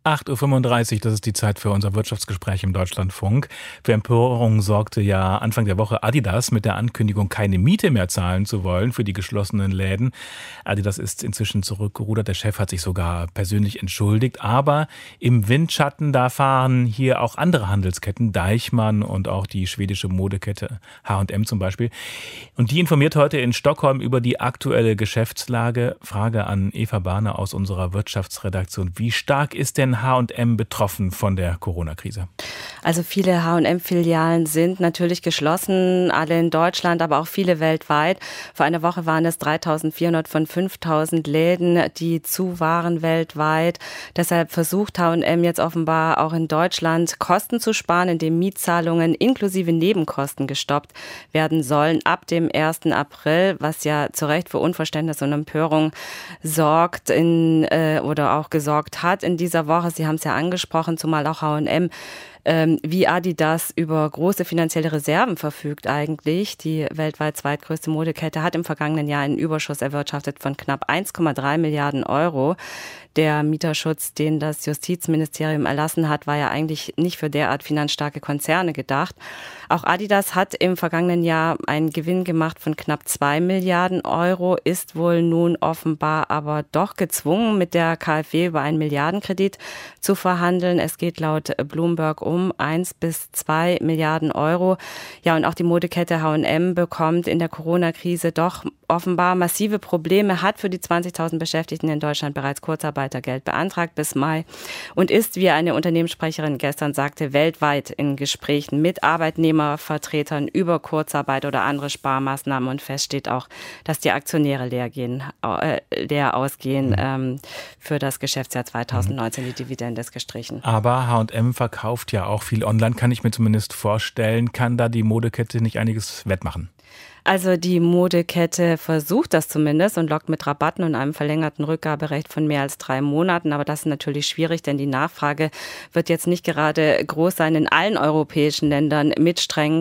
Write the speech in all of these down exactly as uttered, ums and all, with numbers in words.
acht Uhr fünfunddreißig, das ist die Zeit für unser Wirtschaftsgespräch im Deutschlandfunk. Für Empörung sorgte ja Anfang der Woche Adidas mit der Ankündigung, keine Miete mehr zahlen zu wollen für die geschlossenen Läden. Adidas ist inzwischen zurückgerudert, der Chef hat sich sogar persönlich entschuldigt. Aber im Windschatten, da fahren hier auch andere Handelsketten, Deichmann und auch die schwedische Modekette H und M zum Beispiel. Und die informiert heute in Stockholm über die aktuelle Geschäftslage. Frage an Eva Bahner aus unserer Wirtschaftsredaktion. Wie stark ist denn H und M betroffen von der Corona-Krise? Also viele H und M-Filialen sind natürlich geschlossen, alle in Deutschland, aber auch viele weltweit. Vor einer Woche waren es dreitausendvierhundert von fünftausend Läden, die zu waren weltweit. Deshalb versucht H und M jetzt offenbar auch in Deutschland Kosten zu sparen, indem Mietzahlungen inklusive Nebenkosten gestoppt werden sollen ab dem ersten April, was ja zu Recht für Unverständnis und Empörung sorgt in, äh, oder auch gesorgt hat in dieser Woche. Sie haben es ja angesprochen, zumal auch H und M ähm, wie Adidas über große finanzielle Reserven verfügt eigentlich. Die weltweit zweitgrößte Modekette hat im vergangenen Jahr einen Überschuss erwirtschaftet von knapp eins Komma drei Milliarden Euro. Der Mieterschutz, den das Justizministerium erlassen hat, war ja eigentlich nicht für derart finanzstarke Konzerne gedacht. Auch Adidas hat im vergangenen Jahr einen Gewinn gemacht von knapp zwei Milliarden Euro, ist wohl nun offenbar aber doch gezwungen, mit der KfW über einen Milliardenkredit zu verhandeln. Es geht laut Bloomberg um eins bis zwei Milliarden Euro. Ja, und auch die Modekette H und M bekommt in der Corona-Krise doch offenbar massive Probleme, hat für die zwanzigtausend Beschäftigten in Deutschland bereits Kurzarbeitergeld beantragt bis Mai und ist, wie eine Unternehmenssprecherin gestern sagte, weltweit in Gesprächen mit Arbeitnehmervertretern über Kurzarbeit oder andere Sparmaßnahmen, und fest steht auch, dass die Aktionäre leer gehen, äh, leer ausgehen. Ähm, für das Geschäftsjahr zweitausendneunzehn die Dividende ist gestrichen. Aber H und M verkauft ja auch viel online, kann ich mir zumindest vorstellen. Kann da die Modekette nicht einiges wettmachen? Also die Modekette versucht das zumindest und lockt mit Rabatten und einem verlängerten Rückgaberecht von mehr als drei Monaten. Aber das ist natürlich schwierig, denn die Nachfrage wird jetzt nicht gerade groß sein in allen europäischen Ländern mit strengen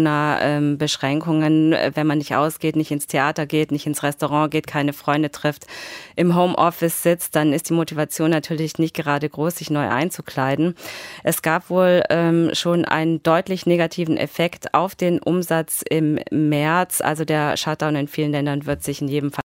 Corona-Beschränkungen. Wenn man nicht ausgeht, nicht ins Theater geht, nicht ins Restaurant geht, keine Freunde trifft, im Homeoffice sitzt, dann ist die Motivation natürlich nicht gerade groß, sich neu einzukleiden. Es gab wohl ähm, schon einen deutlich negativen Effekt auf den Umsatz im März. Also der Shutdown in vielen Ländern wird sich in jedem Fall